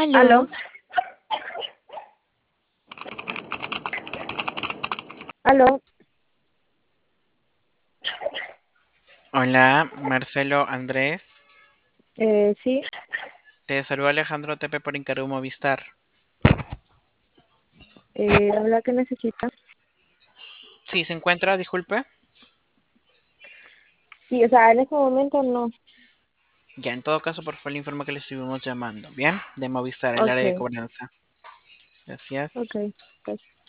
Aló, Aló, aló, Hola, Marcelo Andrés. sí, Te saluda Alejandro Tepe por Incaru Movistar. habla que necesita. Sí, se encuentra, disculpe. Sí, o sea, en este momento no. Ya, en todo caso, por favor, le informo que le estuvimos llamando. Bien, de Movistar, el área de Okay, cobranza. Gracias. okay, pues.